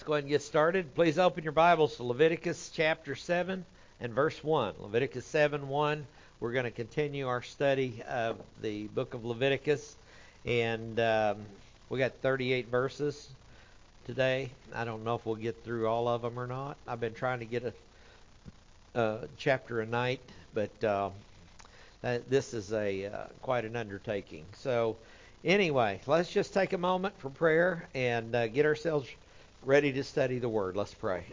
Let's go ahead and get started. Please open your Bibles to Leviticus chapter 7 and verse 1. Leviticus 7:1. We're going to continue our study of the book of Leviticus. And we got 38 verses today. I don't know if we'll get through all of them or not. I've been trying to get a chapter a night, but this is quite an undertaking. So anyway, let's just take a moment for prayer and get ourselves ready to study the Word. Let's pray.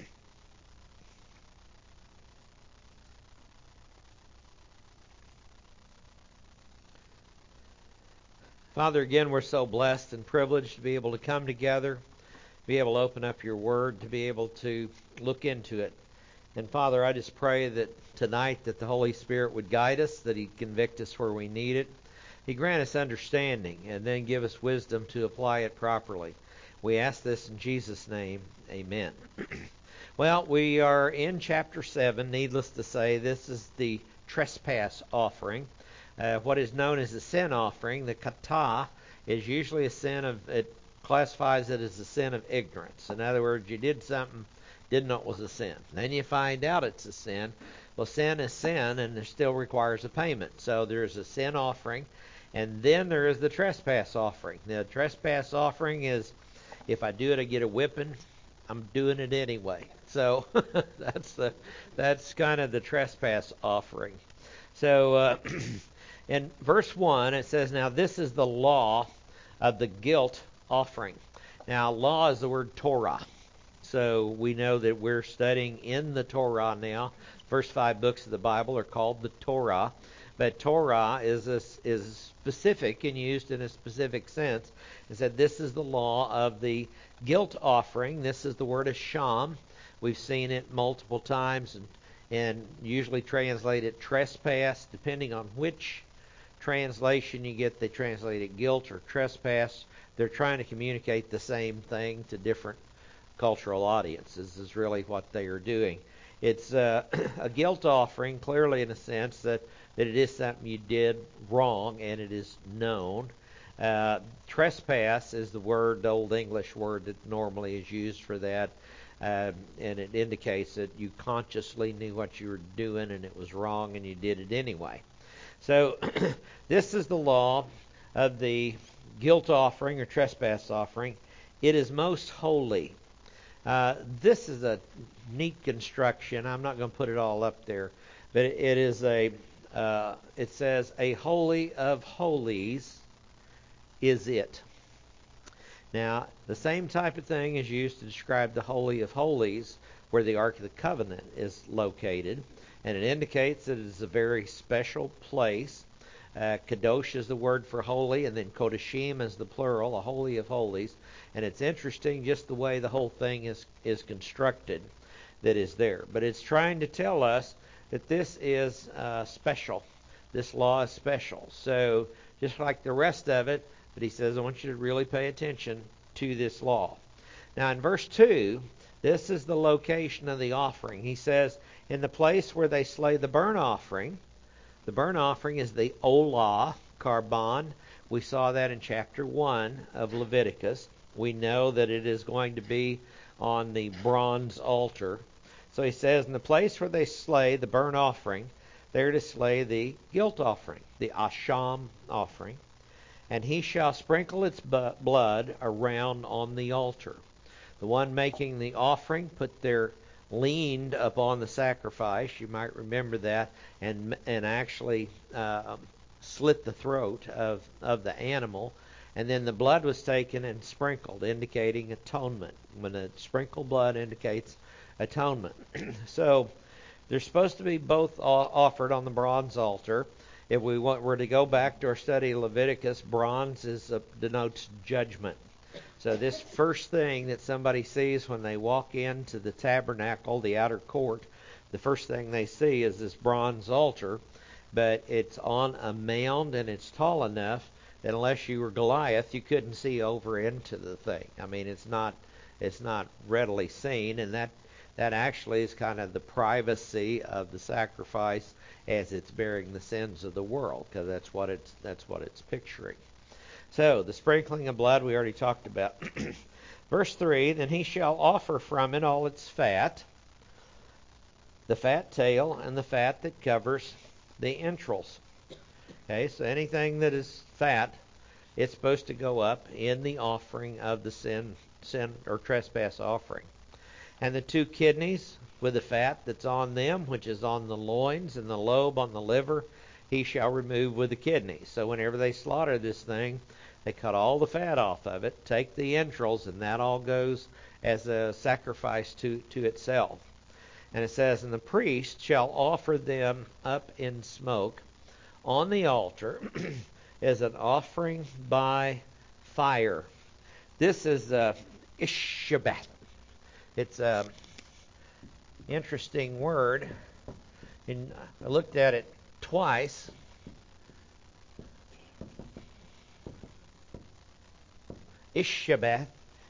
Father, again, we're so blessed and privileged to be able to come together, be able to open up your Word, to be able to look into it. And Father, I just pray that tonight that the Holy Spirit would guide us, that He'd convict us where we need it. He'd grant us understanding and then give us wisdom to apply it properly. We ask this in Jesus' name. Amen. Well, we are in chapter 7. Needless to say, this is the trespass offering. What is known as a sin offering, the kata, is usually a sin of, it classifies it as a sin of ignorance. In other words, you did something, didn't know it was a sin. Then you find out it's a sin. Well, sin is sin, and it still requires a payment. So there's a sin offering, and then there is the trespass offering. The trespass offering is, if I do it, I get a whipping. I'm doing it anyway. So that's kind of the trespass offering. So in verse 1, it says, "Now this is the law of the guilt offering." Now, law is the word Torah. So we know that we're studying in the Torah now. First 5 books of the Bible are called the Torah. But Torah is specific and used in a specific sense. It said this is the law of the guilt offering. This is the word asham. We've seen it multiple times and usually translate it trespass. Depending on which translation you get, they translate it guilt or trespass. They're trying to communicate the same thing to different cultural audiences is really what they are doing. It's a guilt offering, clearly in a sense that it is something you did wrong and it is known. Trespass is the Old English word that normally is used for that, and it indicates that you consciously knew what you were doing and it was wrong and you did it anyway. So this is the law of the guilt offering or trespass offering. It is most holy. This is a neat construction. I'm not going to put it all up there, but it is it says, "A holy of holies is it." Now, the same type of thing is used to describe the Holy of Holies, where the Ark of the Covenant is located, and it indicates that it is a very special place. Kadosh is the word for holy, and then Kodashim is the plural, a Holy of Holies. And it's interesting just the way the whole thing is constructed that is there. But it's trying to tell us that this is special. This law is special. So just like the rest of it, but he says, I want you to really pay attention to this law. Now in verse 2, this is the location of the offering. He says, in the place where they slay the burnt offering is the Olah, Karban. We saw that in chapter 1 of Leviticus. We know that it is going to be on the bronze altar. So he says, in the place where they slay the burnt offering, they're to slay the guilt offering, the asham offering. And he shall sprinkle its blood around on the altar. The one making the offering put their leaned upon the sacrifice. You might remember that, and actually slit the throat of the animal. And then the blood was taken and sprinkled, indicating atonement. When the sprinkled blood indicates atonement. So they're supposed to be both offered on the bronze altar. If we were to go back to our study of Leviticus, bronze denotes judgment. So this first thing that somebody sees when they walk into the tabernacle, the outer court, the first thing they see is this bronze altar. But it's on a mound and it's tall enough that unless you were Goliath, you couldn't see over into the thing. I mean, it's not readily seen, and that actually is kind of the privacy of the sacrifice as it's bearing the sins of the world, because that's what it's picturing. So the sprinkling of blood we already talked about. Verse 3, then he shall offer from it all its fat, the fat tail, and the fat that covers the entrails. Okay, so anything that is fat, it's supposed to go up in the offering of the sin or trespass offering. And the 2 kidneys with the fat that's on them, which is on the loins, and the lobe on the liver, he shall remove with the kidneys. So whenever they slaughter this thing, they cut all the fat off of it, take the entrails, and that all goes as a sacrifice to itself. And it says, and the priest shall offer them up in smoke on the altar as an offering by fire. This is Ishabeth. It's an interesting word. And I looked at it twice. Ishabeth,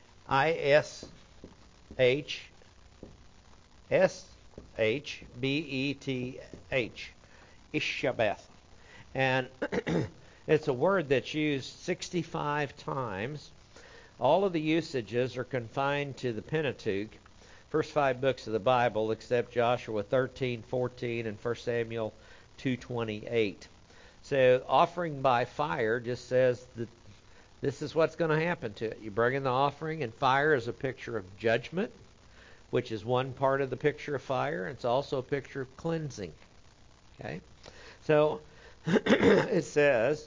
Ishshbeth. Ishabeth. And it's a word that's used 65 times. All of the usages are confined to the Pentateuch, first 5 books of the Bible, except Joshua 13:14 and 1 Samuel 2:28. So offering by fire just says that this is what's going to happen to it. You bring in the offering, and fire is a picture of judgment, which is one part of the picture of fire. It's also a picture of cleansing. Okay? So it says,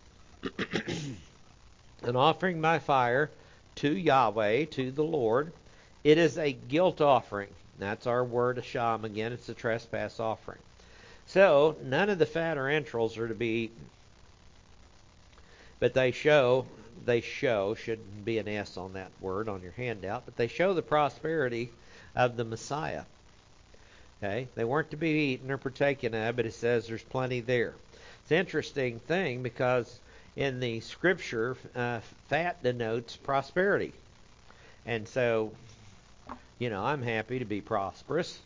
an offering by fire to Yahweh, to the Lord. It is a guilt offering. That's our word, Asham. Again, it's a trespass offering. So none of the fat or entrails are to be eaten. But they show, shouldn't be an S on that word on your handout, but they show the prosperity of the Messiah. Okay? They weren't to be eaten or partaken of, but it says there's plenty there. It's an interesting thing because in the scripture, fat denotes prosperity. And so, I'm happy to be prosperous.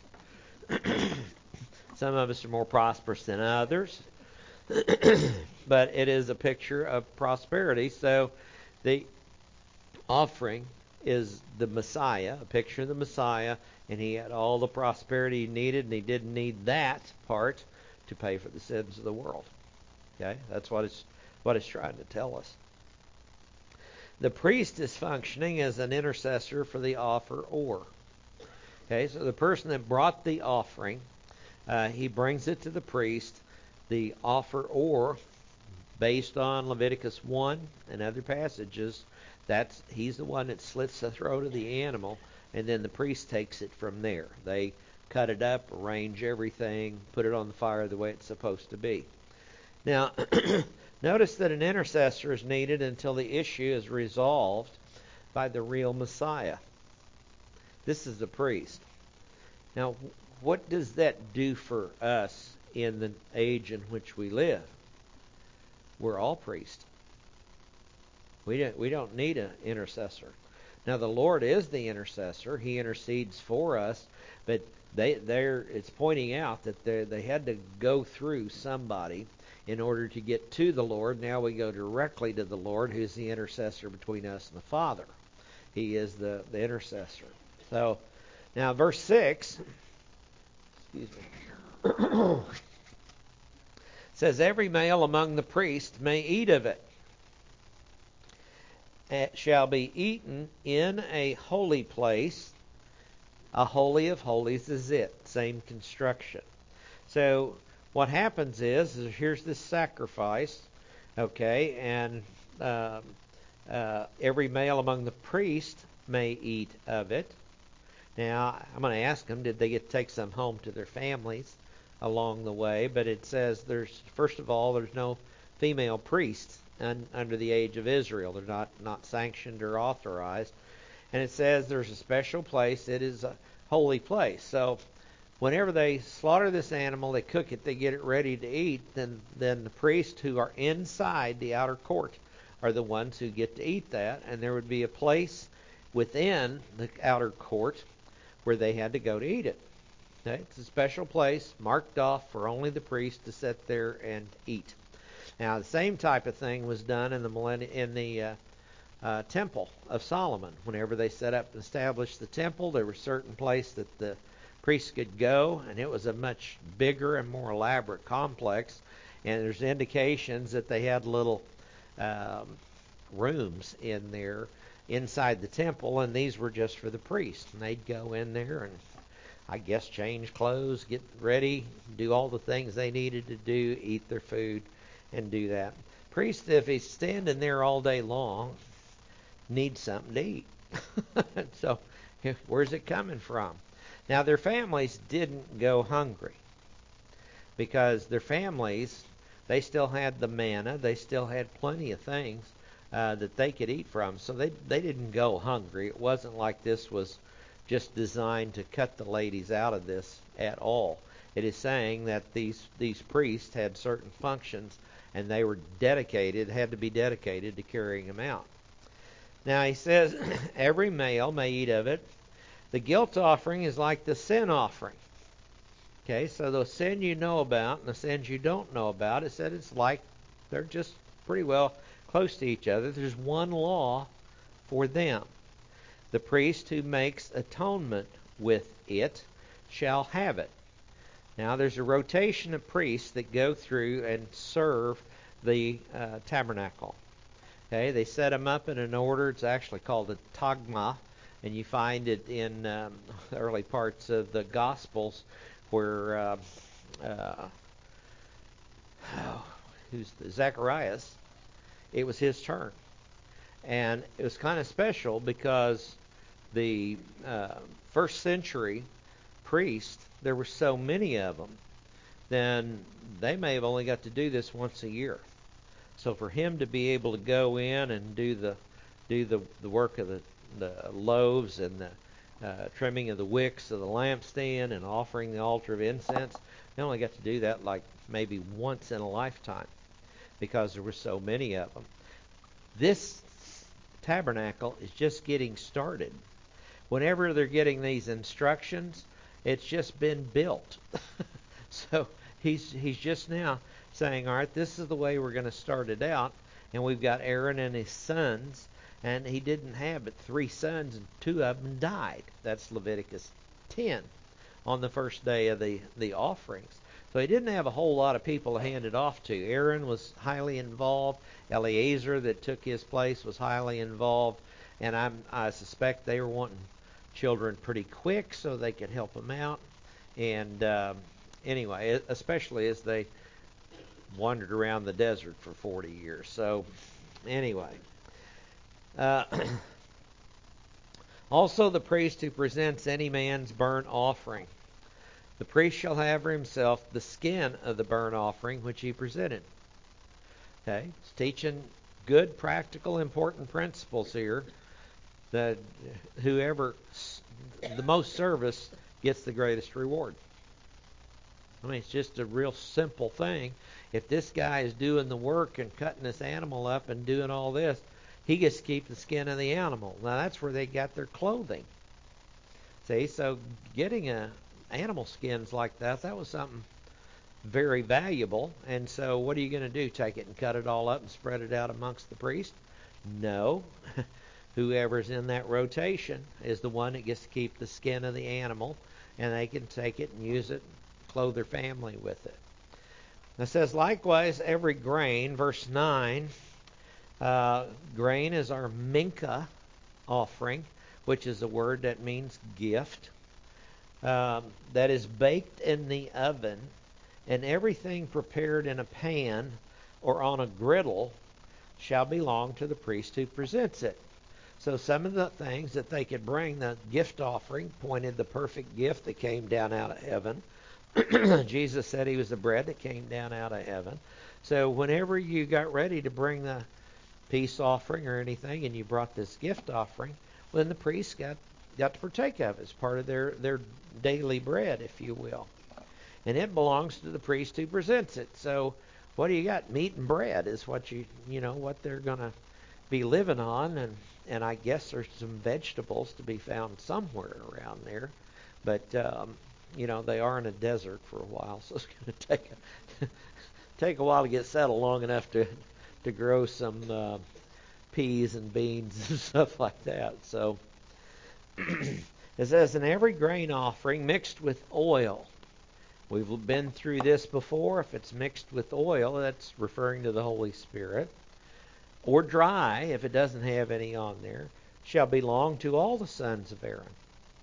Some of us are more prosperous than others. But it is a picture of prosperity. So the offering is the Messiah, a picture of the Messiah, and he had all the prosperity he needed, and he didn't need that part to pay for the sins of the world. Okay? That's what it's trying to tell us. The priest is functioning as an intercessor for the offerer. Okay, so the person that brought the offering, he brings it to the priest. The offerer, based on Leviticus 1 and other passages, he's the one that slits the throat of the animal, and then the priest takes it from there. They cut it up, arrange everything, put it on the fire the way it's supposed to be. Now, notice that an intercessor is needed until the issue is resolved by the real Messiah. This is the priest. Now, what does that do for us in the age in which we live? We're all priests. We don't need an intercessor. Now, the Lord is the intercessor. He intercedes for us, but it's pointing out that they had to go through somebody in order to get to the Lord. Now we go directly to the Lord, who's the intercessor between us and the Father. He is the intercessor. So, now verse 6, says, every male among the priests may eat of it. It shall be eaten in a holy place. A holy of holies is it. Same construction. So what happens is here's this sacrifice, okay, and every male among the priests may eat of it. Now, I'm going to ask them, did they get to take some home to their families along the way? But it says first of all, there's no female priests under the age of Israel. They're not sanctioned or authorized. And it says there's a special place. It is a holy place. So whenever they slaughter this animal, they cook it, they get it ready to eat, then the priests who are inside the outer court are the ones who get to eat that. And there would be a place within the outer court where they had to go to eat it. Okay? It's a special place marked off for only the priest to sit there and eat. Now, the same type of thing was done in the temple of Solomon. Whenever they set up and established the temple, there was a certain place that the priests could go, and it was a much bigger and more elaborate complex. And there's indications that they had little rooms in there inside the temple, and these were just for the priests. And they'd go in there and, I guess, change clothes, get ready, do all the things they needed to do, eat their food, and do that. Priest, if he's standing there all day long, needs something to eat. So where's it coming from? Now, their families didn't go hungry, because their families, they still had the manna, they still had plenty of things that they could eat from. So they didn't go hungry. It wasn't like this was just designed to cut the ladies out of this at all. It is saying that these priests had certain functions, and they were dedicated, had to be dedicated to carrying them out. Now he says, every male may eat of it. The guilt offering is like the sin offering. Okay, so the sin you know about and the sins you don't know about, it said it's like they're just pretty well close to each other. There's one law for them. The priest who makes atonement with it shall have it. Now there's a rotation of priests that go through and serve the tabernacle. Okay, they set them up in an order. It's actually called a tagma, and you find it in the early parts of the Gospels where Zacharias, it was his turn. And it was kind of special because the first century priests, there were so many of them, then they may have only got to do this once a year. So for him to be able to go in and do the work of the loaves and the trimming of the wicks of the lampstand and offering the altar of incense, they only got to do that like maybe once in a lifetime because there were so many of them. This tabernacle is just getting started. Whenever they're getting these instructions, it's just been built. So he's just now saying, all right, this is the way we're going to start it out. And we've got Aaron and his sons, and he didn't have but 3 sons, and 2 of them died. That's Leviticus 10 on the first day of the offerings. So he didn't have a whole lot of people to hand it off to. Aaron was highly involved. Eleazar, that took his place, was highly involved. And I suspect they were wanting children pretty quick so they could help them out. And anyway, especially as they wandered around the desert for 40 years. So anyway. Also the priest who presents any man's burnt offering. The priest shall have for himself the skin of the burnt offering which he presented. Okay, it's teaching good, practical, important principles here. That whoever the most service gets the greatest reward. I mean, it's just a real simple thing. If this guy is doing the work and cutting this animal up and doing all this, he gets to keep the skin of the animal. Now, that's where they got their clothing. See, so getting animal skins like that was something very valuable. And so what are you going to do? Take it and cut it all up and spread it out amongst the priest? No. Whoever's in that rotation is the one that gets to keep the skin of the animal, and they can take it and use it, clothe their family with it. It says, likewise, every grain, verse 9, grain is our mincha offering, which is a word that means gift, that is baked in the oven, and everything prepared in a pan or on a griddle shall belong to the priest who presents it. So some of the things that they could bring, the gift offering, pointed the perfect gift that came down out of heaven. Jesus said he was the bread that came down out of heaven. So whenever you got ready to bring the peace offering or anything, and you brought this gift offering, well, then the priest got to partake of it as part of their daily bread, if you will. And it belongs to the priest who presents it. So what do you got? Meat and bread is what what they're going to be living on, and I guess there's some vegetables to be found somewhere around there, but they are in a desert for a while, so it's going to take a while to get settled long enough to grow some peas and beans and stuff like that. So it says, "And every grain offering mixed with oil." We've been through this before. If it's mixed with oil, that's referring to the Holy Spirit. Or dry, if it doesn't have any on there, shall belong to all the sons of Aaron,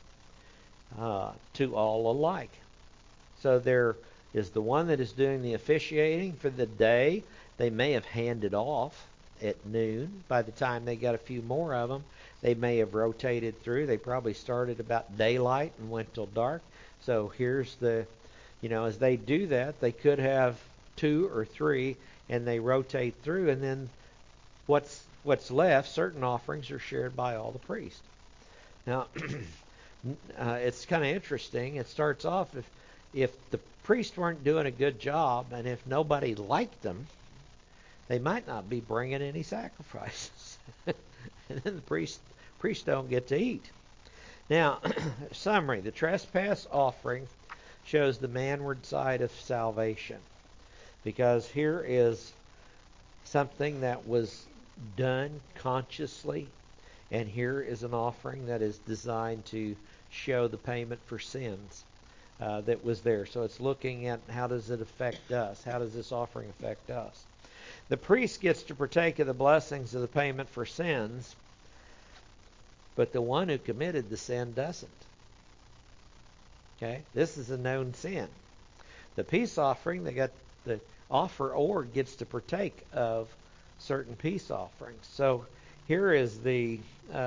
to all alike. So there is the one that is doing the officiating for the day. They may have handed off at noon. By the time they got a few more of them, they may have rotated through. They probably started about daylight and went till dark. So here's the, as they do that, they could have 2 or 3, and they rotate through, and then what's left, certain offerings are shared by all the priests. Now, it's kind of interesting. It starts off, if the priests weren't doing a good job, and if nobody liked them, they might not be bringing any sacrifices. And then the priests don't get to eat. Now, summary. The trespass offering shows the manward side of salvation, because here is something that was done consciously, and here is an offering that is designed to show the payment for sins that was there. So it's looking at, how does it affect us? How does this offering affect us? The priest gets to partake of the blessings of the payment for sins, but the one who committed the sin doesn't. Okay? This is a known sin. The peace offering, they got the offeror gets to partake of certain peace offerings. So here is the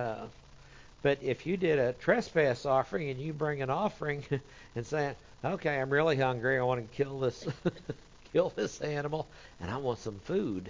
but if you did a trespass offering and you bring an offering and say, "Okay, I'm really hungry. I want to kill this kill this animal, and I want some food,"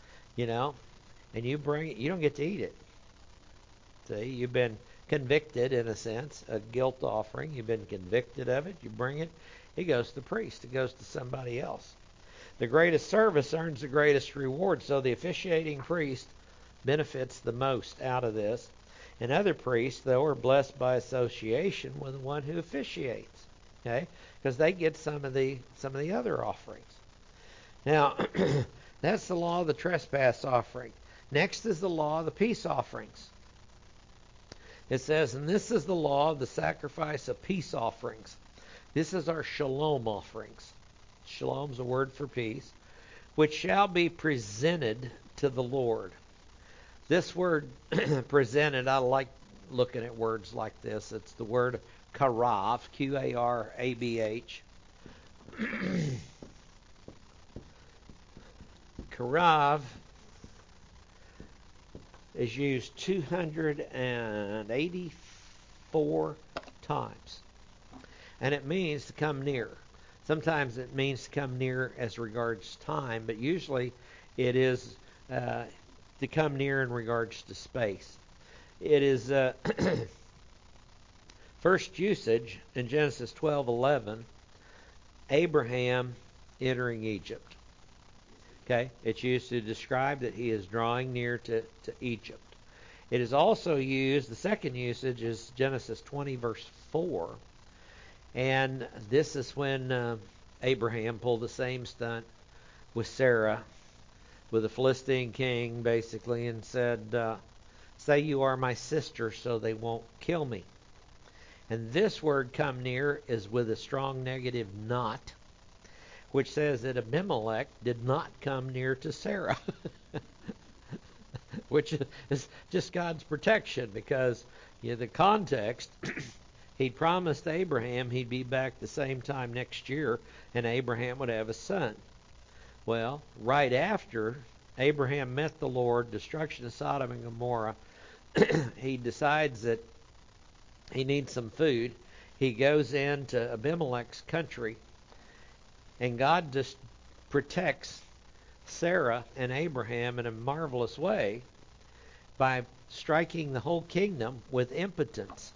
and you bring it, you don't get to eat it. See, you've been convicted, in a sense, a guilt offering. You've been convicted of it. You bring it. It goes to the priest. It goes to somebody else. The greatest service earns the greatest reward. So the officiating priest benefits the most out of this. And other priests, though, are blessed by association with the one who officiates. Okay? Because they get some of the other offerings. Now, that's the law of the trespass offering. Next is the law of the peace offerings. It says, "And this is the law of the sacrifice of peace offerings." This is our shalom offerings. Shalom's a word for peace. "Which shall be presented to the Lord." This word, presented, I like looking at words like this. It's the word karav, Q-A-R-A-B-H. Karav is used 284 times. And it means to come near. Sometimes it means to come near as regards time, but usually it is to come near in regards to space. It is first usage in Genesis 12:11, Abraham entering Egypt. Okay, it's used to describe that he is drawing near to Egypt. It is also used, the second usage is Genesis 20 verse 4. And this is when Abraham pulled the same stunt with Sarah, with the Philistine king, basically, and said, "Say you are my sister so they won't kill me." And this word "come near" is with a strong negative "not," which says that Abimelech did not come near to Sarah, which is just God's protection, because the context, he'd promised Abraham he'd be back the same time next year, and Abraham would have a son. Well, right after Abraham met the Lord, destruction of Sodom and Gomorrah, he decides that he needs some food. He goes into Abimelech's country, and God just protects Sarah and Abraham in a marvelous way by striking the whole kingdom with impotence.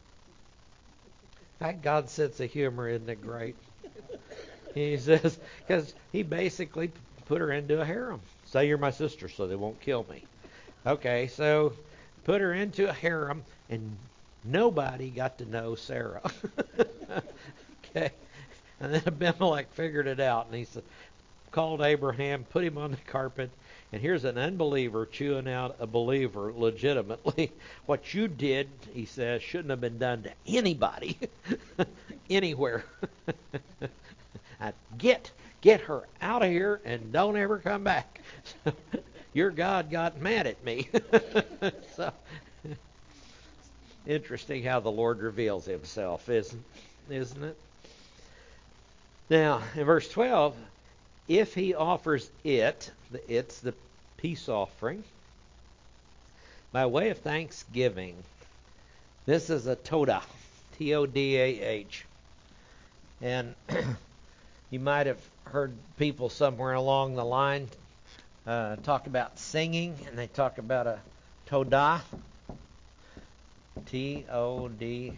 That God's sense of humor, isn't it great? He says, because he basically put her into a harem. Say you're my sister so they won't kill me. Okay, so put her into a harem, and nobody got to know Sarah. Okay. And then Abimelech figured it out, and he called Abraham, put him on the carpet, And here's an unbeliever chewing out a believer legitimately. What you did, he says, shouldn't have been done to anybody, anywhere. Get her out of here and don't ever come back. Your God got mad at me. So, interesting how the Lord reveals himself, isn't it? Now, in verse 12, if he offers it's the peace offering, by way of thanksgiving, this is a todah, Todah. And you might have heard people somewhere along the line talk about singing, and they talk about a todah, Todah.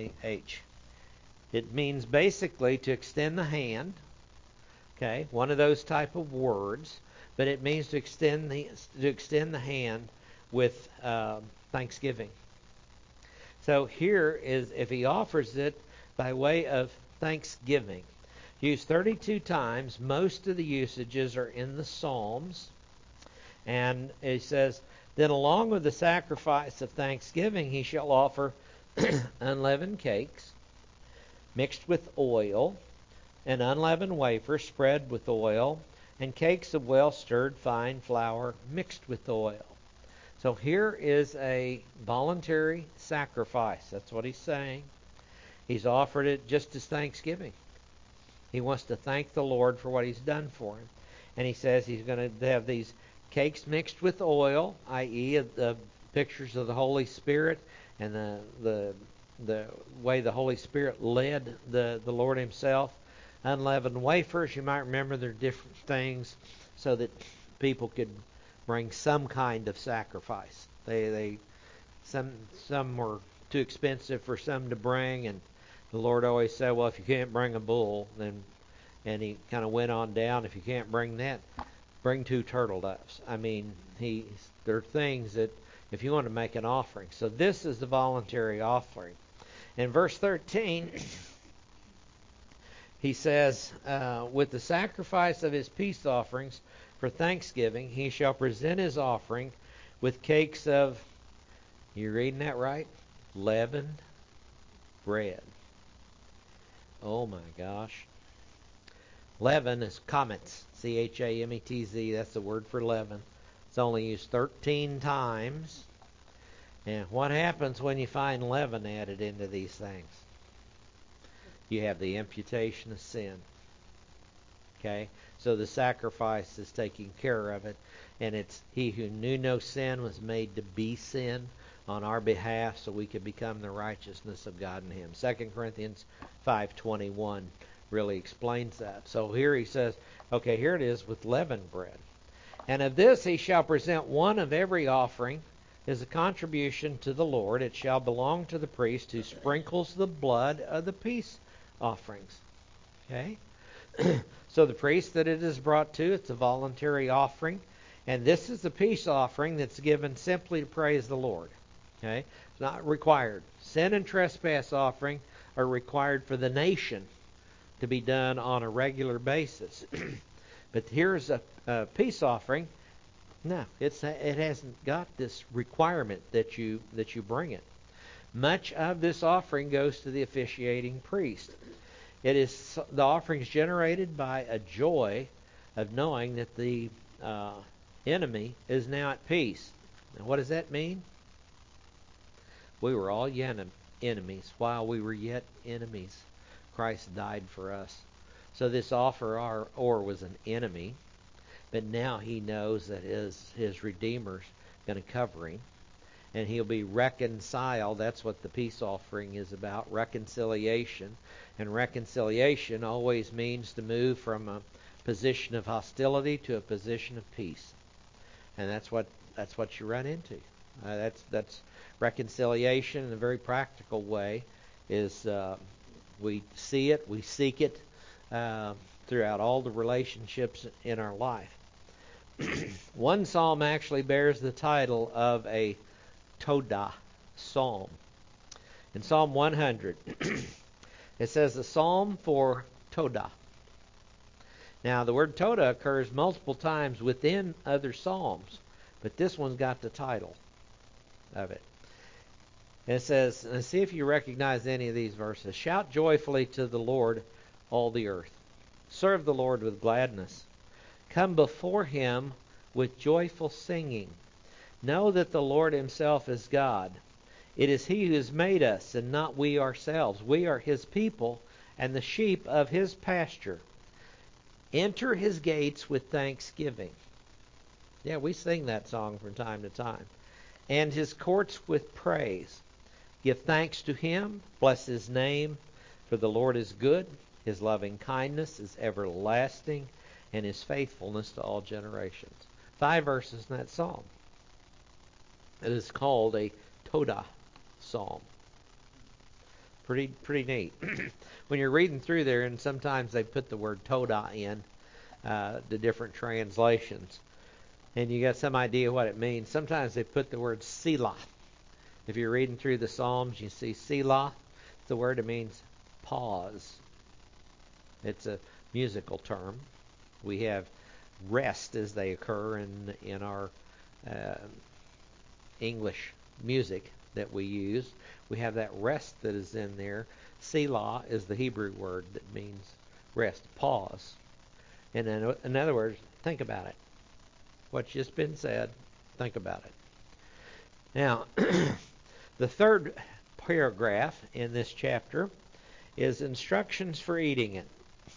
It means basically to extend the hand. Okay, one of those type of words, but it means to extend the hand with thanksgiving. So here is if he offers it by way of thanksgiving. Used 32 times. Most of the usages are in the Psalms. And it says, then along with the sacrifice of thanksgiving, he shall offer unleavened cakes mixed with oil, an unleavened wafer spread with oil, and cakes of well-stirred fine flour mixed with oil. So here is a voluntary sacrifice. That's what he's saying. He's offered it just as thanksgiving. He wants to thank the Lord for what he's done for him. And he says he's going to have these cakes mixed with oil, i.e. the pictures of the Holy Spirit and the way the Holy Spirit led the Lord himself. Unleavened wafers, you might remember they're different things so that people could bring some kind of sacrifice. Some were too expensive for some to bring, and the Lord always said, well, if you can't bring a bull, then, and he kind of went on down, if you can't bring that, bring 2 turtle doves. I mean, there are things that if you want to make an offering. So this is the voluntary offering. In verse 13, he says, with the sacrifice of his peace offerings for thanksgiving, he shall present his offering with cakes of, you reading that right? Leavened bread. Oh my gosh. Leaven is chametz, Chametz. That's the word for leaven. It's only used 13 times. And what happens when you find leaven added into these things? You have the imputation of sin. Okay? So the sacrifice is taking care of it. And it's he who knew no sin was made to be sin on our behalf so we could become the righteousness of God in him. 2 Corinthians 5:21 really explains that. So here he says, okay, here it is with leavened bread. And of this he shall present one of every offering as a contribution to the Lord. It shall belong to the priest who sprinkles the blood of the peace offerings. Okay? So the priest that it is brought to, it's a voluntary offering. And this is the peace offering that's given simply to praise the Lord. Okay? It's not required. Sin and trespass offering are required for the nation to be done on a regular basis. But here's a peace offering. No, it hasn't got this requirement that you bring it. Much of this offering goes to the officiating priest. The offering is generated by a joy of knowing that the enemy is now at peace. Now, what does that mean? We were all enemies. While we were yet enemies, Christ died for us. So this offerer was an enemy, but now he knows that his Redeemer's going to cover him, and he'll be reconciled. That's what the peace offering is about, reconciliation. And reconciliation always means to move from a position of hostility to a position of peace. And that's what you run into. That's reconciliation in a very practical way. Is we see it, we seek it throughout all the relationships in our life. One psalm actually bears the title of a Todah psalm. In Psalm 100, it says the psalm for Todah. Now, the word Todah occurs multiple times within other psalms, but this one's got the title of it. And it says, and see if you recognize any of these verses. Shout joyfully to the Lord, all the earth. Serve the Lord with gladness. Come before him with joyful singing. Know that the Lord himself is God. It is he who has made us, and not we ourselves. We are his people, and the sheep of his pasture. Enter his gates with thanksgiving. Yeah, we sing that song from time to time. And his courts with praise. Give thanks to him, bless his name, for the Lord is good. His loving kindness is everlasting, and his faithfulness to all generations. 5 verses in that psalm. It is called a Todah psalm. Pretty neat. When you're reading through there, and sometimes they put the word Todah in the different translations, and you got some idea what it means. Sometimes they put the word Selah. If you're reading through the Psalms, you see Selah. It's the word that means pause. It's a musical term. We have rest as they occur in our English music that we use. We have that rest that is in there. Selah is the Hebrew word that means rest, pause. And in other words, think about it. What's just been said, think about it. Now, the third paragraph in this chapter is instructions for eating it.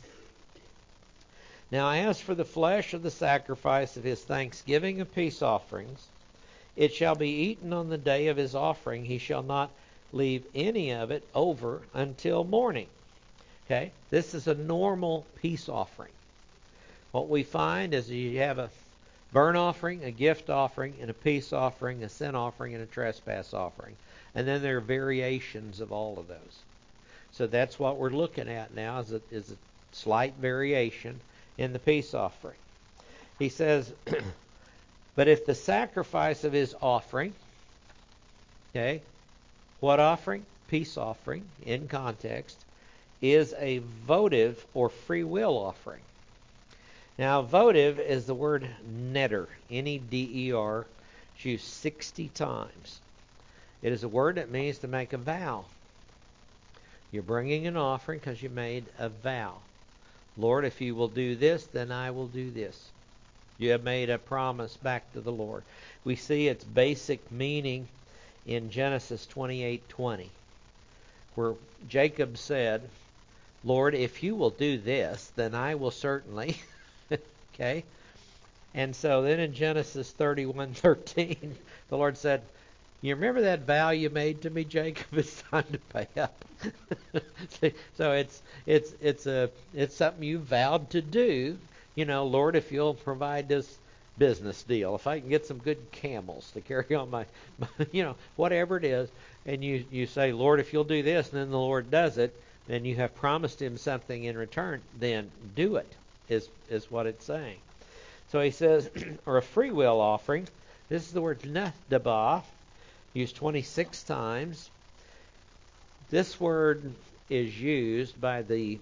Now, as for the flesh of the sacrifice of his thanksgiving of peace offerings, it shall be eaten on the day of his offering. He shall not leave any of it over until morning. Okay? This is a normal peace offering. What we find is you have a burnt offering, a gift offering, and a peace offering, a sin offering, and a trespass offering. And then there are variations of all of those. So that's what we're looking at now is a slight variation in the peace offering. He says, but if the sacrifice of his offering, okay, what offering? Peace offering, in context, is a votive or free will offering. Now, votive is the word neder, N-E-D-E-R. It's used 60 times. It is a word that means to make a vow. You're bringing an offering because you made a vow. Lord, if you will do this, then I will do this. You have made a promise back to the Lord. We see its basic meaning in Genesis 28:20, where Jacob said, Lord, if you will do this, then I will certainly. Okay? And so then in Genesis 31:13, the Lord said, you remember that vow you made to me, Jacob? It's time to pay up. So it's something you vowed to do. You know, Lord, if you'll provide this business deal, if I can get some good camels to carry on my whatever it is, and you say, Lord, if you'll do this, and then the Lord does it, then you have promised him something in return, then do it, is what it's saying. So he says, or a free will offering. This is the word nedabah, used 26 times. This word is used by the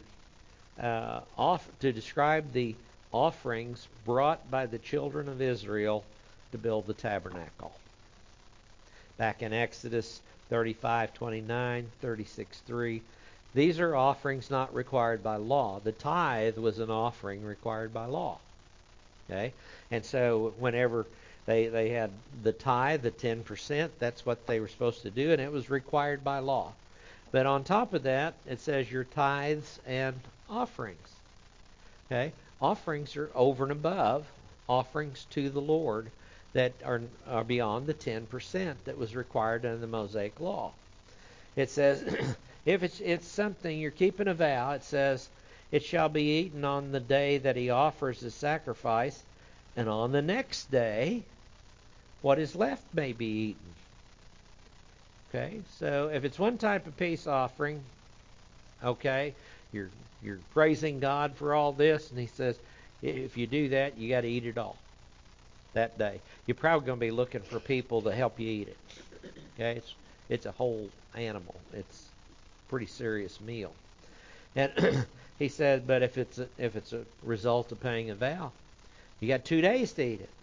to describe the offerings brought by the children of Israel to build the tabernacle. Back in Exodus 35:29, 36:3, these are offerings not required by law. The tithe was an offering required by law. Okay? And so whenever they had the tithe, the 10%, that's what they were supposed to do, and it was required by law. But on top of that, it says your tithes and offerings. Okay? Offerings are over and above offerings to the Lord that are beyond the 10% that was required under the Mosaic law. It says, if it's something, you're keeping a vow, it says, it shall be eaten on the day that he offers the sacrifice, and on the next day, what is left may be eaten. Okay, so if it's one type of peace offering, okay, you're praising God for all this, and he says, if you do that, you got to eat it all that day. You're probably going to be looking for people to help you eat it. Okay, it's a whole animal. It's a pretty serious meal. And He said, but if it's a result of paying a vow, you got 2 days to eat it.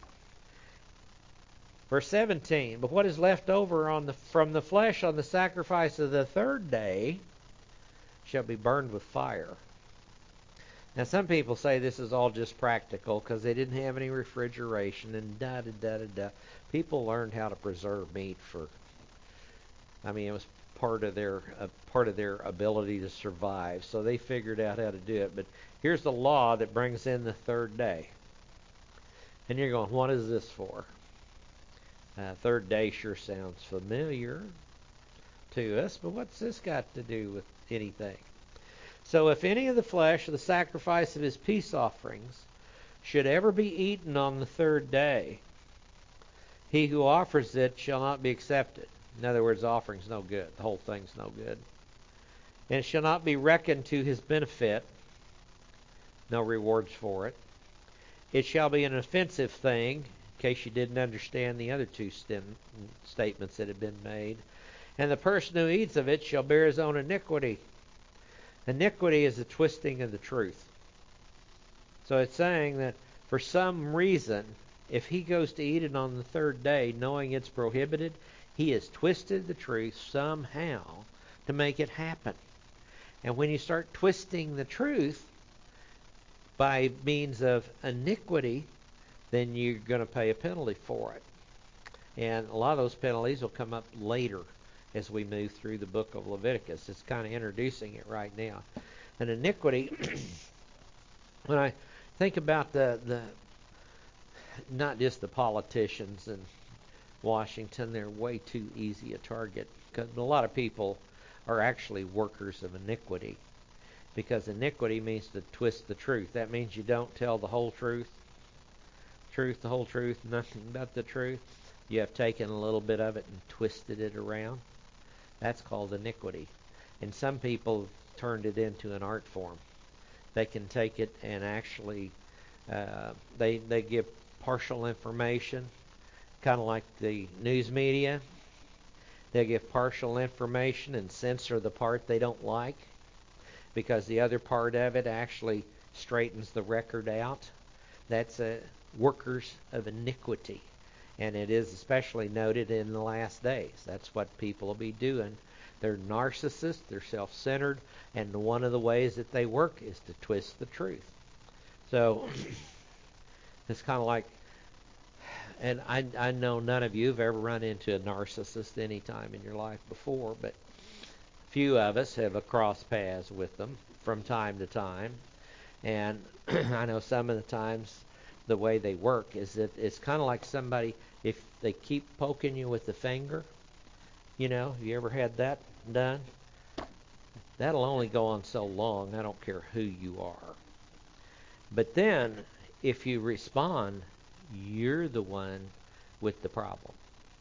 Verse 17, but what is left over from the flesh on the sacrifice of the third day shall be burned with fire. Now, some people say this is all just practical because they didn't have any refrigeration and da-da-da-da-da. People learned how to preserve meat it was part of their ability to survive. So they figured out how to do it. But here's the law that brings in the third day. And you're going, what is this for? Third day sure sounds familiar to us, but what's this got to do with anything? So if any of the flesh of the sacrifice of his peace offerings should ever be eaten on the third day, he who offers it shall not be accepted. In other words, the offering's no good. The whole thing's no good. And it shall not be reckoned to his benefit. No rewards for it. It shall be an offensive thing, in case you didn't understand the other two statements that have been made. And the person who eats of it shall bear his own iniquity. Iniquity is the twisting of the truth. So it's saying that for some reason, if he goes to eat it on the third day, knowing it's prohibited, he has twisted the truth somehow to make it happen. And when you start twisting the truth by means of iniquity, then you're going to pay a penalty for it. And a lot of those penalties will come up later as we move through the book of Leviticus. It's kind of introducing it right now. And iniquity, when I think about the not just the politicians in Washington, they're way too easy a target. Because a lot of people are actually workers of iniquity. Because iniquity means to twist the truth. That means you don't tell the whole truth. Truth, the whole truth, nothing but the truth. You have taken a little bit of it and twisted it around. That's called iniquity. And some people have turned it into an art form. They can take it and actually, they give partial information, kind of like the news media. They give partial information and censor the part they don't like, because the other part of it actually straightens the record out. That's workers of iniquity. And it is especially noted in the last days. That's what people will be doing. They're narcissists, they're self-centered, and one of the ways that they work is to twist the truth. So it's kind of like, and I know none of you have ever run into a narcissist any time in your life before, but few of us have crossed paths with them from time to time. And I know some of the times the way they work is that it's kind of like somebody, if they keep poking you with the finger, you ever had that done? That'll only go on so long. I don't care who you are. But then, if you respond, you're the one with the problem.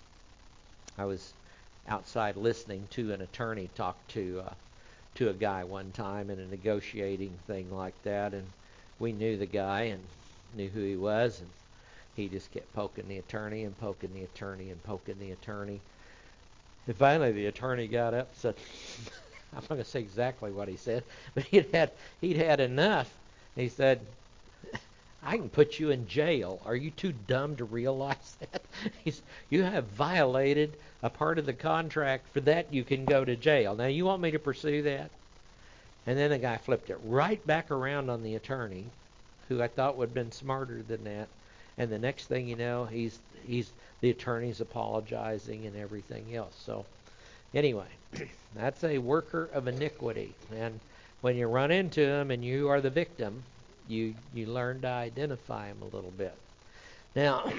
I was outside listening to an attorney talk to a guy one time in a negotiating thing like that, and we knew the guy and knew who he was, and he just kept poking the attorney and poking the attorney and poking the attorney. And finally the attorney got up and said, I'm not going to say exactly what he said, but he'd had enough. He said, I can put you in jail. Are you too dumb to realize that? You have violated a part of the contract. For that, you can go to jail. Now, you want me to pursue that? And then the guy flipped it right back around on the attorney, who I thought would have been smarter than that. And the next thing you know, the attorney's apologizing and everything else. So, anyway, that's a worker of iniquity. And when you run into him and you are the victim, you learn to identify him a little bit. Now,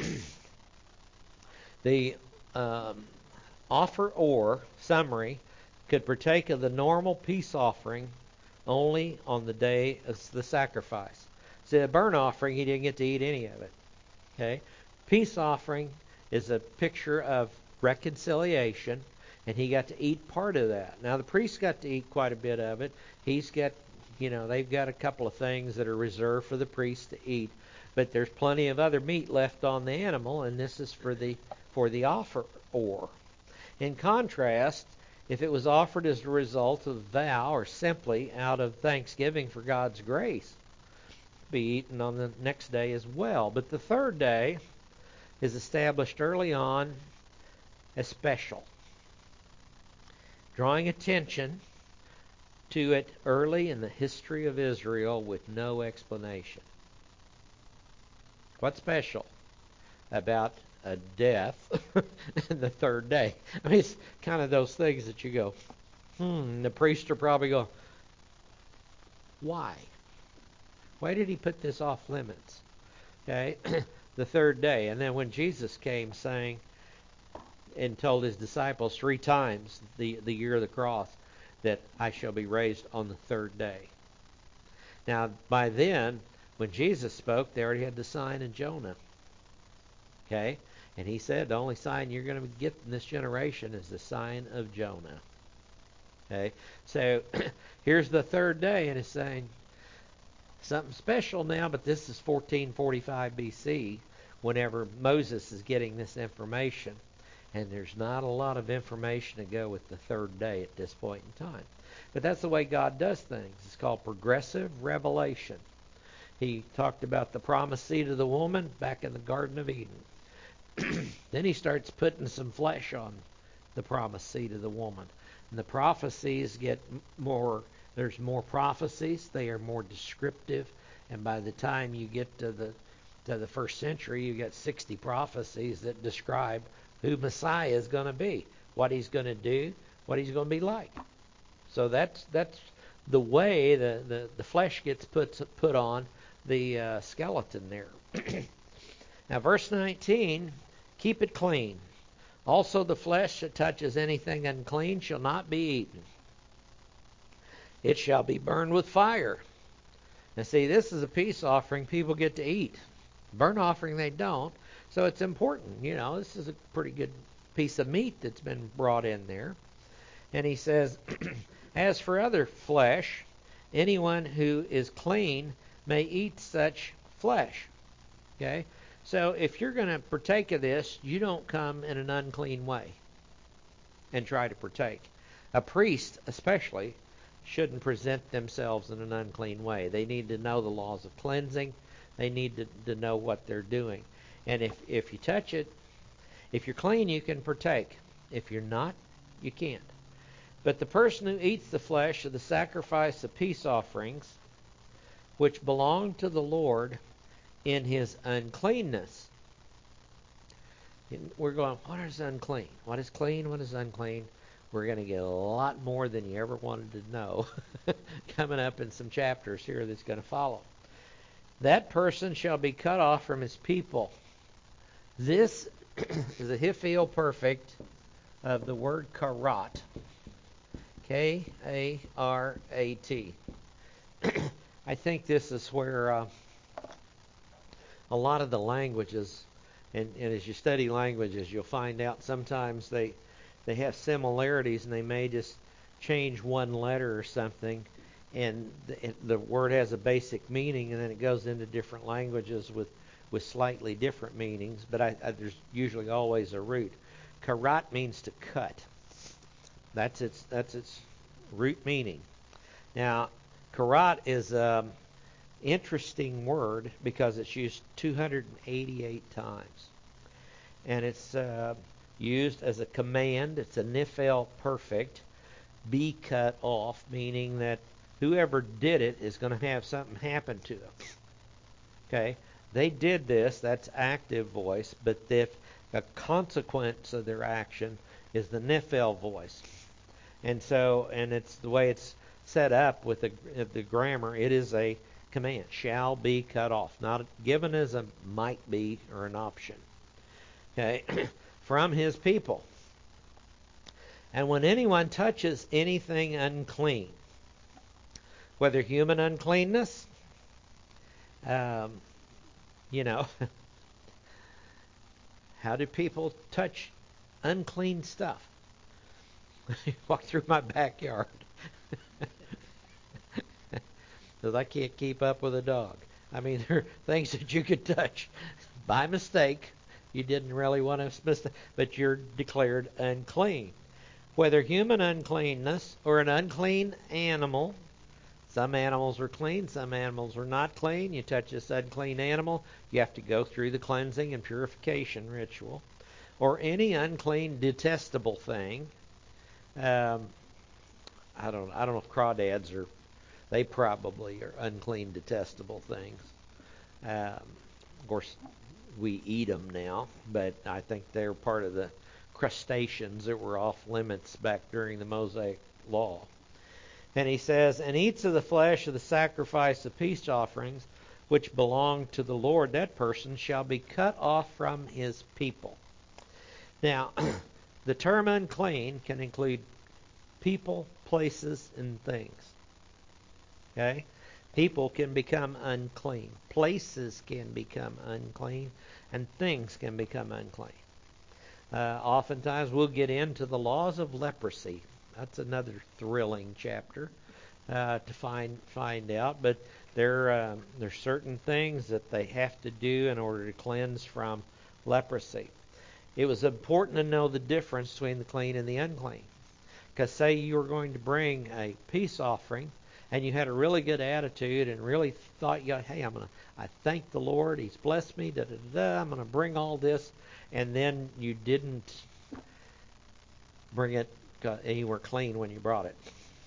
the offer or summary could partake of the normal peace offering only on the day of the sacrifice. See, the burnt offering, he didn't get to eat any of it. Okay? Peace offering is a picture of reconciliation, and he got to eat part of that. Now, the priest got to eat quite a bit of it. He's got, they've got a couple of things that are reserved for the priest to eat, but there's plenty of other meat left on the animal, and this is for the offer or. In contrast, if it was offered as a result of vow or simply out of thanksgiving for God's grace, be eaten on the next day as well. But the third day is established early on as special, drawing attention to it early in the history of Israel with no explanation. What's special about a death in the third day? I mean, it's kind of those things that you go, the priest will probably go, why? Why did he put this off limits? Okay, the third day. And then when Jesus came saying and told his disciples 3 times the year of the cross that I shall be raised on the third day. Now, by then, when Jesus spoke, they already had the sign in Jonah. Okay? And he said the only sign you're going to get in this generation is the sign of Jonah. Okay? So here's the third day, and it's saying something special now, but this is 1445 BC, whenever Moses is getting this information. And there's not a lot of information to go with the third day at this point in time. But that's the way God does things. It's called progressive revelation. He talked about the promised seed of the woman back in the Garden of Eden. Then he starts putting some flesh on the promised seed of the woman. And the prophecies get more, there's more prophecies. They are more descriptive. And by the time you get to the first century, you get 60 prophecies that describe who Messiah is going to be, what he's going to do, what he's going to be like. So that's the way the flesh gets put on the skeleton there. Now, verse 19, keep it clean. Also the flesh that touches anything unclean shall not be eaten. It shall be burned with fire. Now see, this is a peace offering people get to eat. Burnt offering they don't. So it's important. You know, this is a pretty good piece of meat that's been brought in there. And he says, as for other flesh, anyone who is clean may eat such flesh. Okay? So if you're going to partake of this, you don't come in an unclean way and try to partake. A priest, especially, shouldn't present themselves in an unclean way. They need to know the laws of cleansing. They need to know what they're doing. And if you touch it, if you're clean, you can partake. If you're not, you can't. But the person who eats the flesh of the sacrifice of peace offerings, which belong to the Lord in his uncleanness. We're going, what is unclean? What is clean? What is unclean? We're going to get a lot more than you ever wanted to know coming up in some chapters here that's going to follow. That person shall be cut off from his people. This is a hiphil perfect of the word karat. K-A-R-A-T. I think this is where a lot of the languages, and as you study languages, you'll find out sometimes they have similarities and they may just change one letter or something, and the word has a basic meaning, and then it goes into different languages with slightly different meanings, but there's usually always a root. Karat means to cut. That's its root meaning. Now, karat is an interesting word because it's used 288 times. And it's used as a command. It's a niphel perfect. Be cut off, meaning that whoever did it is going to have something happen to them. Okay? They did this, that's active voice, but if a consequence of their action is the niphel voice. And it's the way it's set up with the grammar, it is a command, shall be cut off, not given as a might be or an option. Okay? From his people. And when anyone touches anything unclean, whether human uncleanness, how do people touch unclean stuff? Walk through my backyard. Because I can't keep up with a dog. I mean, there are things that you could touch by mistake. You didn't really want to mistake, but you're declared unclean. whether human uncleanness or an unclean animal. Some animals are clean, some animals are not clean. You touch this unclean animal, you have to go through the cleansing and purification ritual. Or any unclean, detestable thing. I don't know if crawdads are. They probably are unclean, detestable things. Of course, we eat them now, but I think they're part of the crustaceans that were off limits back during the Mosaic Law. And he says, and eats of the flesh of the sacrifice of peace offerings, which belong to the Lord, that person shall be cut off from his people. Now, the term unclean can include people, places, and things. Okay? People can become unclean. Places can become unclean. And things can become unclean. Oftentimes we'll get into the laws of leprosy. That's another thrilling chapter to find out. But there's certain things that they have to do in order to cleanse from leprosy. It was important to know the difference between the clean and the unclean. Because say you were going to bring a peace offering and you had a really good attitude and really thought, hey, I thank the Lord, He's blessed me, I'm going to bring all this, and then you didn't bring it anywhere clean when you brought it.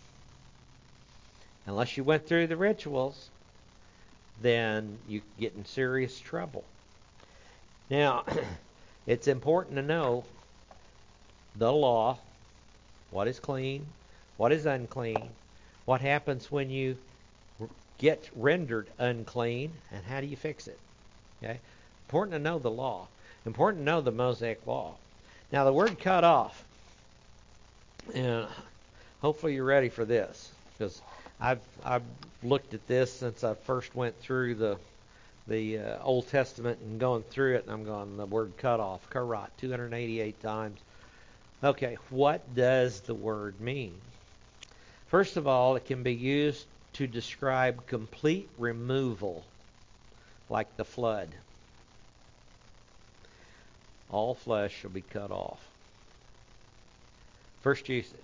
Unless you went through the rituals, then you get in serious trouble. Now, it's important to know the law, what is clean, what is unclean, what happens when you get rendered unclean, and how do you fix it? Okay? Important to know the law. Important to know the Mosaic Law. Now, the word cut off, and hopefully you're ready for this, because I've looked at this since I first went through the Old Testament and going through it, and I'm going, the word cut off, karat, 288 times. Okay, what does the word mean? First of all, it can be used to describe complete removal, like the flood. All flesh shall be cut off. First usage.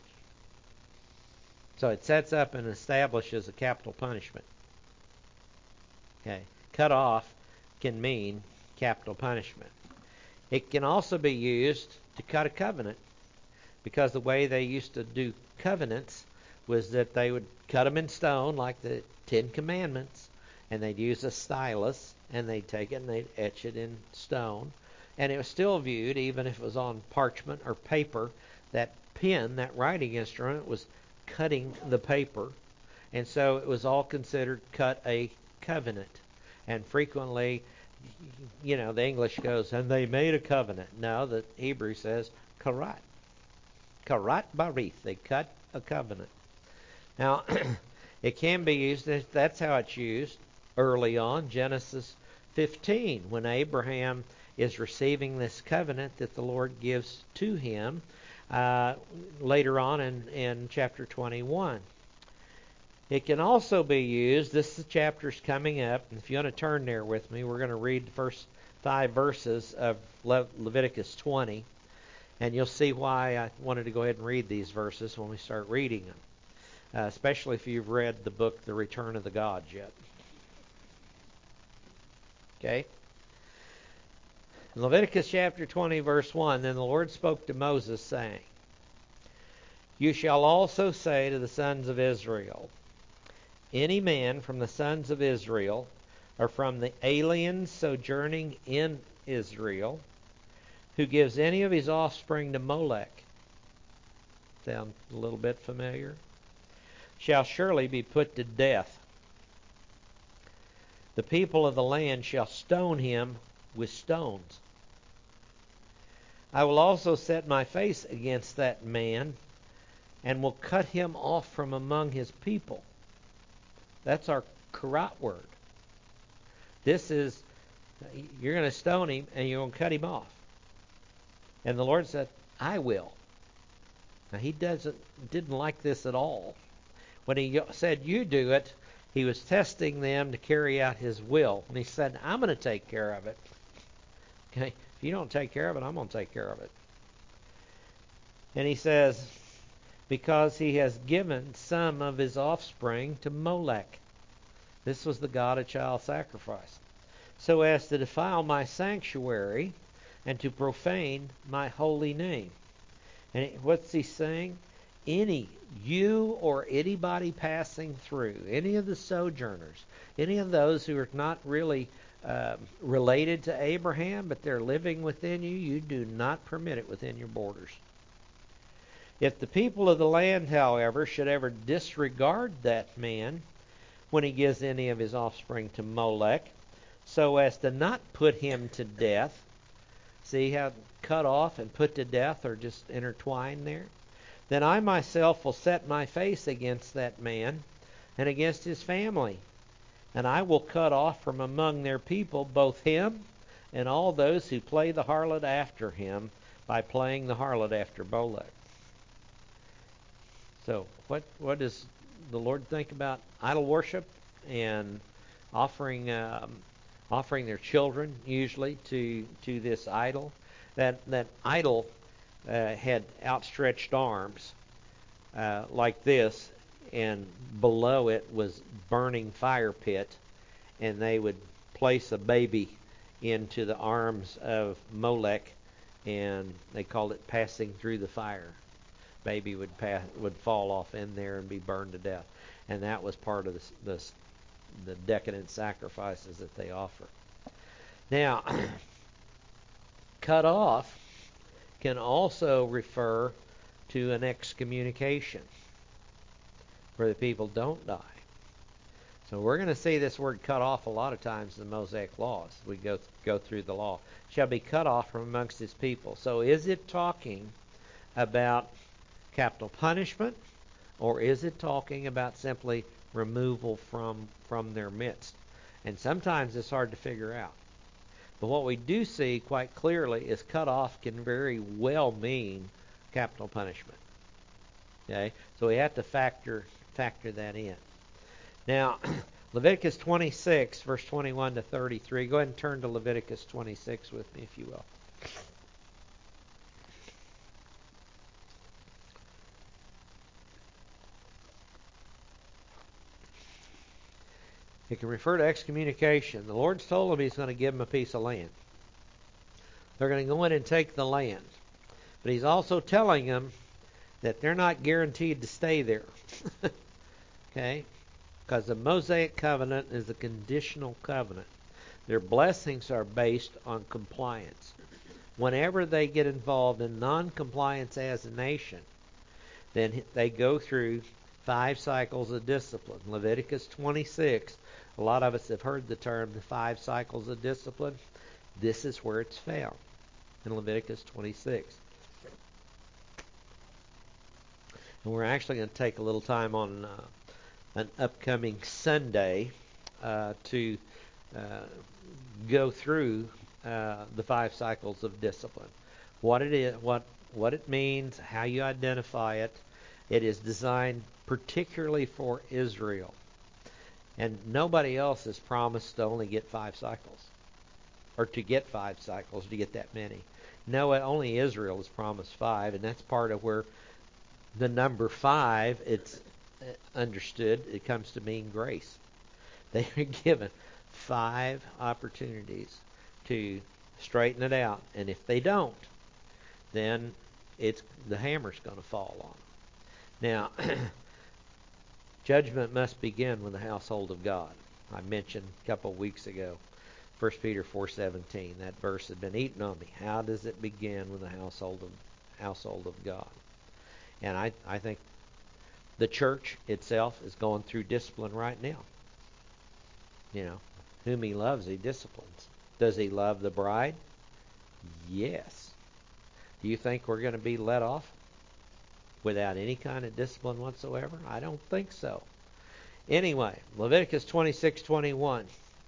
So it sets up and establishes a capital punishment. Okay, cut off can mean capital punishment. It can also be used to cut a covenant, because the way they used to do covenants was that they would cut them in stone, like the Ten Commandments, and they'd use a stylus, and they'd take it and they'd etch it in stone. And it was still viewed, even if it was on parchment or paper, that pen, that writing instrument, was cutting the paper. And so it was all considered cut a covenant. And frequently, the English goes, and they made a covenant. No, the Hebrew says, karat. Karat barith. They cut a covenant. Now, it can be used, that's how it's used early on, Genesis 15, when Abraham is receiving this covenant that the Lord gives to him later on in chapter 21. It can also be used, this chapter's coming up, and if you want to turn there with me, we're going to read the first 5 verses of Leviticus 20, and you'll see why I wanted to go ahead and read these verses when we start reading them. Especially if you've read the book, The Return of the Gods, yet. Okay? In Leviticus chapter 20, verse 1, then the Lord spoke to Moses, saying, you shall also say to the sons of Israel, any man from the sons of Israel, or from the aliens sojourning in Israel, who gives any of his offspring to Molech, sound a little bit familiar, shall surely be put to death. The people of the land shall stone him with stones. I will also set my face against that man, and will cut him off from among his people. That's our karat word. This is, you're going to stone him, and you're going to cut him off. And the Lord said, I will. Now, he didn't like this at all. When he said, you do it, he was testing them to carry out his will. And he said, I'm going to take care of it. Okay? If you don't take care of it, I'm going to take care of it. And he says, because he has given some of his offspring to Molech. This was the god of child sacrifice. So as to defile my sanctuary and to profane my holy name. And what's he saying? You or anybody passing through, any of the sojourners, any of those who are not really related to Abraham, but they're living within you, you do not permit it within your borders. If the people of the land, however, should ever disregard that man when he gives any of his offspring to Molech, so as to not put him to death, see how cut off and put to death are just intertwined there? Then I myself will set my face against that man and against his family, and I will cut off from among their people both him and all those who play the harlot after him by playing the harlot after Molech. So what does the Lord think about idol worship and offering their children usually to this idol? That idol had outstretched arms like this, and below it was burning fire pit, and they would place a baby into the arms of Molech, and they called it passing through the fire. Baby would fall off in there and be burned to death, and that was part of the decadent sacrifices that they offer. Now, cut off can also refer to an excommunication, where the people don't die. So we're going to see this word cut off a lot of times in the Mosaic laws. We go through the law. Shall be cut off from amongst his people. So is it talking about capital punishment, or is it talking about simply removal from their midst? And sometimes it's hard to figure out. But what we do see quite clearly is cut off can very well mean capital punishment. Okay? So we have to factor that in. Now, Leviticus 26, verse 21 to 33. Go ahead and turn to Leviticus 26 with me, if you will. It can refer to excommunication. The Lord's told them he's going to give them a piece of land. They're going to go in and take the land. But he's also telling them that they're not guaranteed to stay there. Okay? Because the Mosaic covenant is a conditional covenant. Their blessings are based on compliance. Whenever they get involved in non-compliance as a nation, then they go through 5 cycles of discipline. Leviticus 26, a lot of us have heard the term the 5 cycles of discipline. This is where it's found, in Leviticus 26. And we're actually going to take a little time on an upcoming Sunday to go through the 5 cycles of discipline. What it is, what it means, how you identify it. It is designed particularly for Israel. And nobody else is promised to only get 5 cycles. Or to get 5 cycles, to get that many. No, only Israel is promised 5, and that's part of where the number 5, it's understood, it comes to mean grace. They are given 5 opportunities to straighten it out. And if they don't, then the hammer's going to fall on them. Now, judgment must begin with the household of God. I mentioned a couple of weeks ago, 1 Peter 4:17. That verse had been eaten on me. How does it begin with the household of God? And I think the church itself is going through discipline right now. You know, whom he loves, he disciplines. Does he love the bride? Yes. Do you think we're going to be let off without any kind of discipline whatsoever? I don't think so. Anyway, Leviticus 26:21.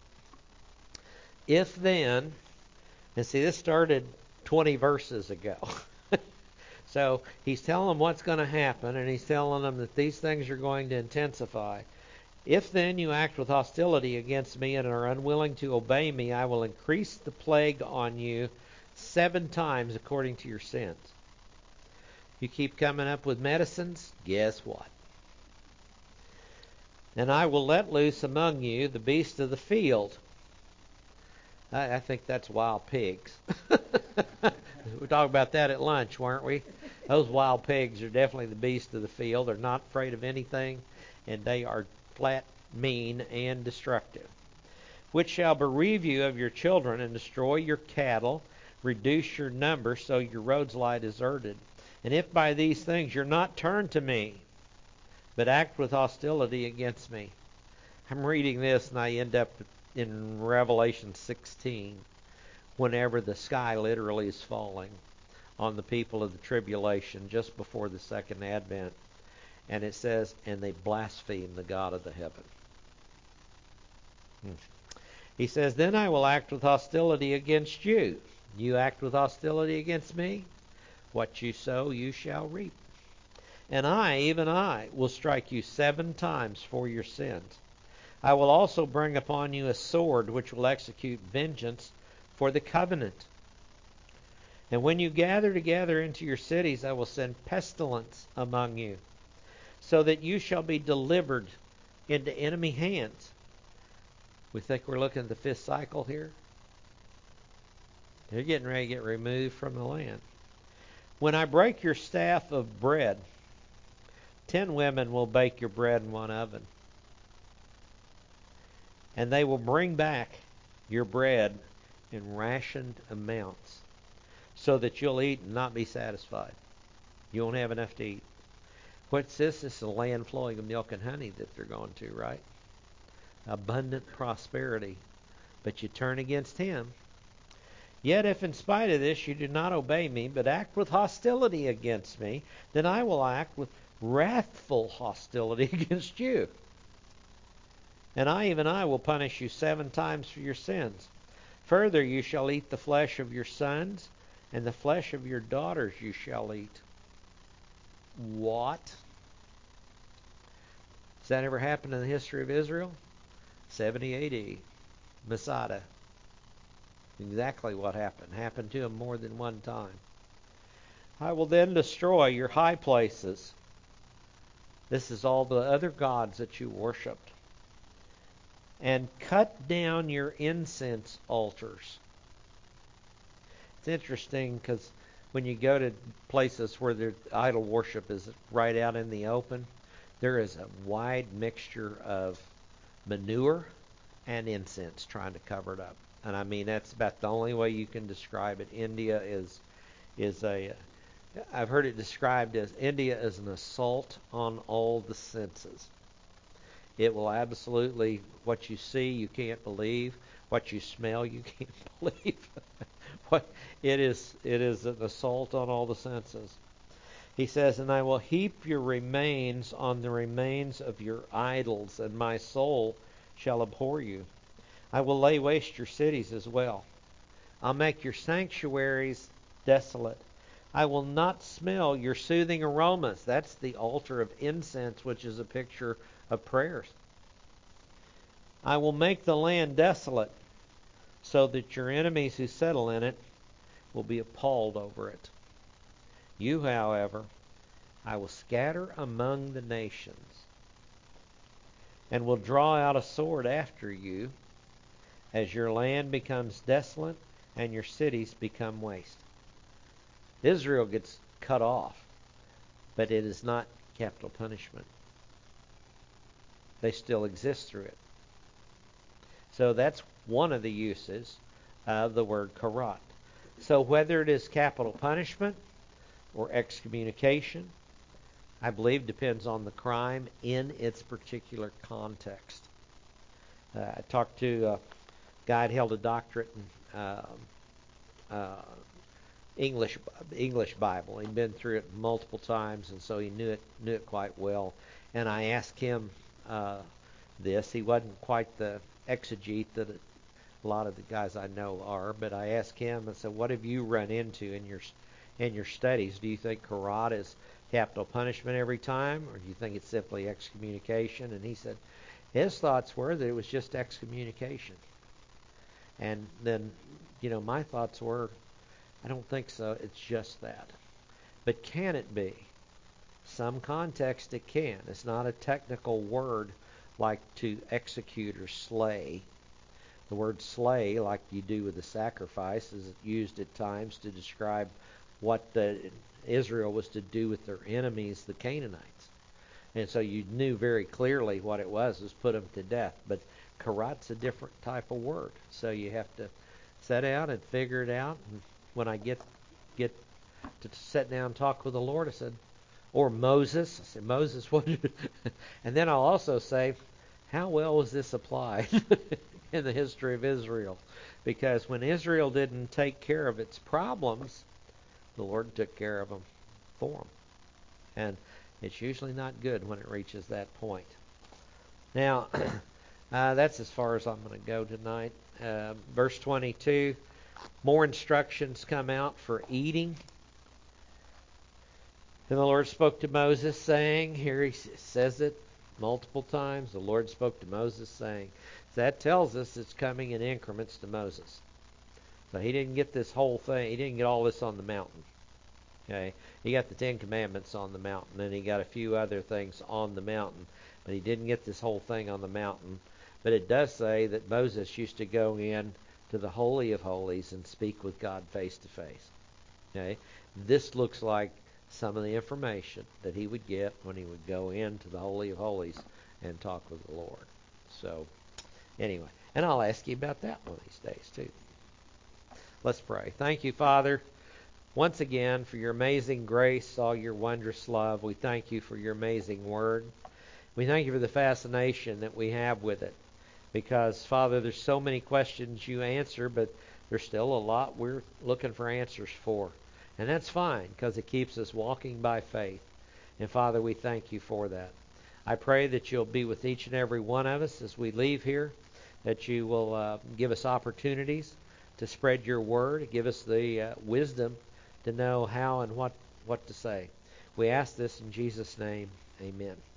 If then, and see, this started 20 verses ago. So he's telling them what's going to happen, and he's telling them that these things are going to intensify. If then you act with hostility against me and are unwilling to obey me, I will increase the plague on you 7 times according to your sins. You keep coming up with medicines, guess what? And I will let loose among you the beasts of the field. I think that's wild pigs. We talked about that at lunch, weren't we? Those wild pigs are definitely the beasts of the field. They're not afraid of anything, and they are flat, mean, and destructive. Which shall bereave you of your children and destroy your cattle, reduce your number so your roads lie deserted. And if by these things you're not turned to me, but act with hostility against me. I'm reading this and I end up in Revelation 16, whenever the sky literally is falling on the people of the tribulation just before the second advent. And it says, and they blaspheme the God of the heaven. He says, then I will act with hostility against you. You act with hostility against me. What you sow, you shall reap. And I, even I, will strike you 7 times for your sins. I will also bring upon you a sword which will execute vengeance for the covenant. And when you gather together into your cities, I will send pestilence among you, so that you shall be delivered into enemy hands. We think we're looking at the 5th cycle here. They're getting ready to get removed from the land. When I break your staff of bread, 10 women will bake your bread in one oven. And they will bring back your bread in rationed amounts, so that you'll eat and not be satisfied. You won't have enough to eat. What's this? This is a land flowing of milk and honey that they're going to, right? Abundant prosperity. But you turn against him. Yet if in spite of this you do not obey me, but act with hostility against me, then I will act with wrathful hostility against you. And I, even I, will punish you 7 times for your sins. Further, you shall eat the flesh of your sons, and the flesh of your daughters you shall eat. What? Has that ever happened in the history of Israel? 70 A.D. Masada. Exactly what happened. Happened to him more than one time. I will then destroy your high places. This is all the other gods that you worshipped. And cut down your incense altars. It's interesting because when you go to places where the idol worship is right out in the open, there is a wide mixture of manure and incense trying to cover it up. And I mean, that's about the only way you can describe it. India is a, I've heard it described as India is an assault on all the senses. It will absolutely, what you see, you can't believe. What you smell, you can't believe. It is an assault on all the senses. He says, and I will heap your remains on the remains of your idols, and my soul shall abhor you. I will lay waste your cities as well. I'll make your sanctuaries desolate. I will not smell your soothing aromas. That's the altar of incense, which is a picture of prayers. I will make the land desolate, so that your enemies who settle in it will be appalled over it. You, however, I will scatter among the nations, and will draw out a sword after you, as your land becomes desolate and your cities become waste. Israel gets cut off, but it is not capital punishment. They still exist through it. So that's one of the uses of the word karat. So whether it is capital punishment or excommunication, I believe depends on the crime in its particular context. I talked to a guy that held a doctorate in English Bible. He'd been through it multiple times, and so he knew it quite well. And I asked him this. He wasn't quite the exegete that a lot of the guys I know are, but I asked him and said, "What have you run into in your studies? Do you think karat is capital punishment every time, or do you think it's simply excommunication?" And he said his thoughts were that it was just excommunication. And then, my thoughts were, I don't think so. It's just that. But can it be? Some context it can. It's not a technical word like to execute or slay. The word slay, like you do with the sacrifice, is used at times to describe what Israel was to do with their enemies, the Canaanites. And so you knew very clearly what it was put them to death. But karat's a different type of word. So you have to sit down and figure it out. And when I get to sit down and talk with the Lord, I said, or Moses, I said, Moses, what did and then I'll also say, how well was this applied in the history of Israel? Because when Israel didn't take care of its problems, the Lord took care of them for them. And it's usually not good when it reaches that point. Now, that's as far as I'm going to go tonight. Verse 22, more instructions come out for eating. And the Lord spoke to Moses, saying, here he says it multiple times, the Lord spoke to Moses, saying. So that tells us it's coming in increments to Moses. So he didn't get this whole thing, he didn't get all this on the mountain. Okay, he got the Ten Commandments on the mountain, and he got a few other things on the mountain, but he didn't get this whole thing on the mountain. But it does say that Moses used to go in to the Holy of Holies and speak with God face to face. Okay, this looks like some of the information that he would get when he would go into the Holy of Holies and talk with the Lord. So, anyway, and I'll ask you about that one of these days too. Let's pray. Thank you, Father, once again for your amazing grace, all your wondrous love. We thank you for your amazing word. We thank you for the fascination that we have with it. Because, Father, there's so many questions you answer, but there's still a lot we're looking for answers for. And that's fine, because it keeps us walking by faith. And, Father, we thank you for that. I pray that you'll be with each and every one of us as we leave here, that you will give us opportunities to spread your word, give us the wisdom to know how and what to say. We ask this in Jesus' name. Amen.